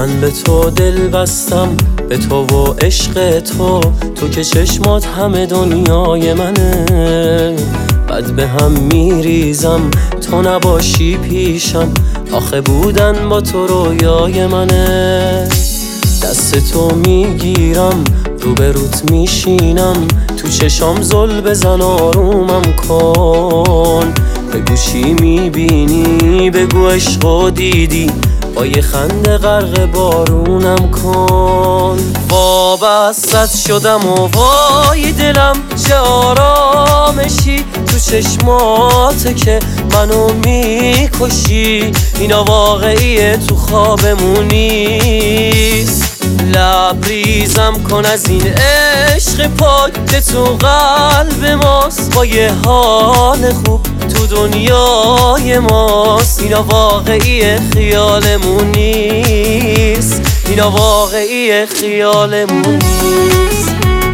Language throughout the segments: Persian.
من به تو دل بستم، به تو و عشق تو که چشمات همه دنیای منه. بد به هم میریزم تو نباشی پیشم، آخه بودن با تو رویای منه. دست تو میگیرم روبروت میشینم، تو چشام زل بزن آرومم کن. بگو چی میبینی، بگو عشقو دیدی، با یه خنده غرق بارونم کن. وابستت شدم و وای دلم چه آرامشی، تو چشماته که منو میکشی. اینا واقعیه تو خوابمون نیست. لبریزم کن از این عشق پاک که تو قلب ماست، با یه حال خوب تو دنیای ماست. اینا واقعیه خیالمون نیست، اینا واقعیه خیالمون نیست.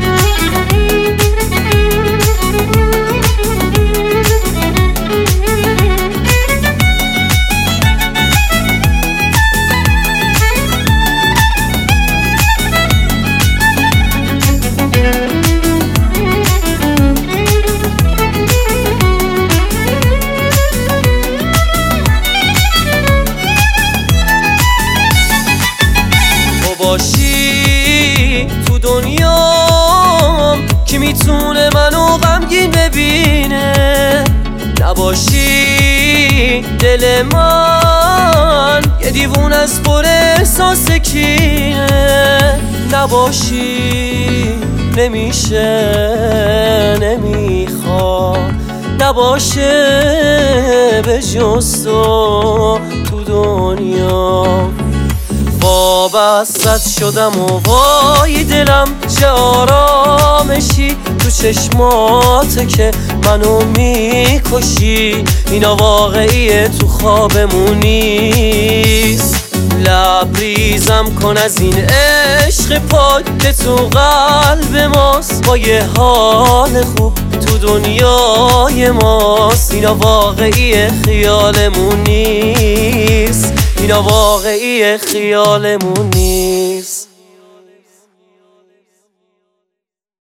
باشی تو دنیام کی میتونه منو غمگین ببینه، نباشی دل من یه دیوون از پر احساس کینه. نباشی نمیشه نمیخواد نباشه به جز تو دنیا. وابستت شدم و وای دلم چه آرامشی، تو چشماته که منو میکشی. اینا واقعیه تو خوابمون نیست. لبریزم کن از این عشق پاک که تو قلب ماست، با یه حال خوب تو دنیای ماست. اینا واقعیه خیالمون نیست، اینا واقعیه خیالمون نیست.